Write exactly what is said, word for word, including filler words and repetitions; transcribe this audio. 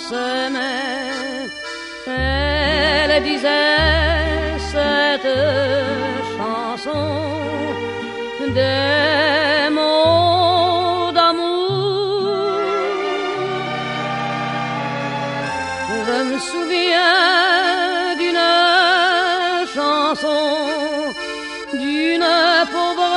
s'aimait. Elle disait cette chanson des mots d'amour. Je me souviens d'une chanson d'une pauvre